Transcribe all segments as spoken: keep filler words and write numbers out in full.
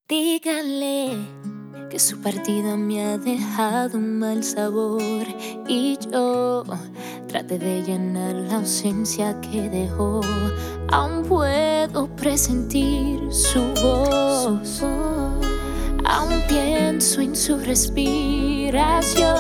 Díganle que su partida me ha dejado un mal sabor y yo traté de llenar la ausencia que dejó. Aún puedo presentir su voz, aún pienso en su respiración.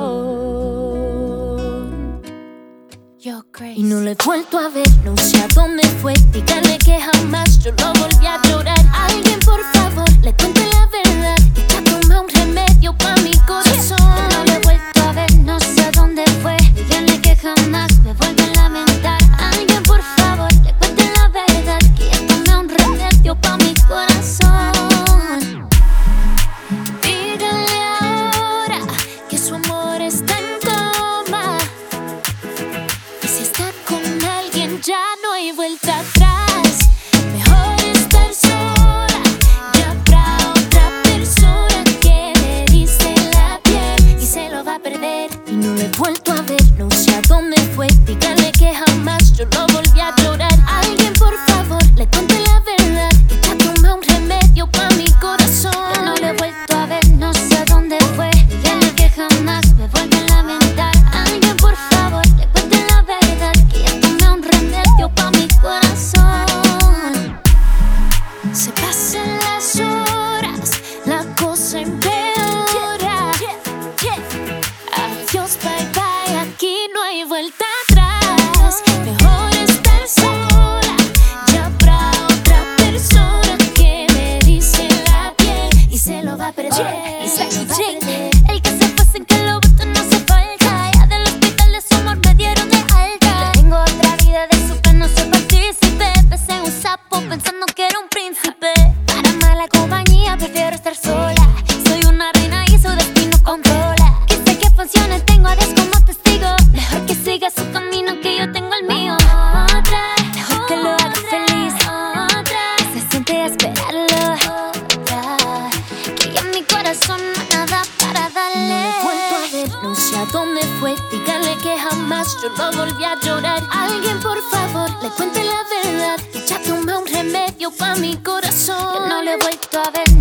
Y no lo he vuelto a ver, no sé a dónde fue. Díganle que jamás yo lo volví a llorar. Alguien por favor, le cuente la verdad, que ya tomé un remedio pa' mi corazón. Yo no lo he vuelto a ver, no sé a dónde fue. Díganle que jamás me vuelvo a lamentar. Alguien por favor, le cuente la verdad, que ya tomé un remedio pa' mi corazón. Díganle ahora que su amor está en coma, y si está con alguien ya no hay vuelta atrás. Mejor estar sola, ya habrá otra persona que le dice la piel y se lo va a perder. Y no lo he vuelto a ver, no sé a dónde fue. Díganle que jamás yo lo volví a llorar. Alguien por favor, le cuente la verdad, que ya tomé un remedio pa' mi corazón. Yo no lo he vuelto a ver, no sé a dónde fue. Díganle que jamás me vuelvo a lamentar. Alguien por favor, le cuente la verdad, que ya tomé un remedio pa' mi corazón. Se pasan las horas, la cosa empeora. Adiós, bye bye, aquí no hay vuelta atrás. Mejor estar sola, ya habrá otra persona que me dice la piel y se lo va a perder. Y se lo va a perder. El que se fue sin que lo voto no hace falta. Ya del hospital de su amor me dieron de alta. Tengo otra vida de su que no soy partícipe. Besé un sapo pensando que era un príncipe. Para mala compañía prefiero estar sola. Soy una reina y su destino controla. Que sé que funciona, tengo a Dios como testigo. Mejor que siga su camino que yo tengo el mío. Otra, mejor que lo haga feliz. Otra, que se siente a esperarlo. Otra, que ya mi corazón no hay nada para No lo he darle. vuelto a ver, no sé a dónde fue. Díganle que jamás yo lo volví a llorar. Alguien por favor, le cuente la verdad, que ya tomé un remedio pa' mi corazón. Yo no lo he vuelto a ver,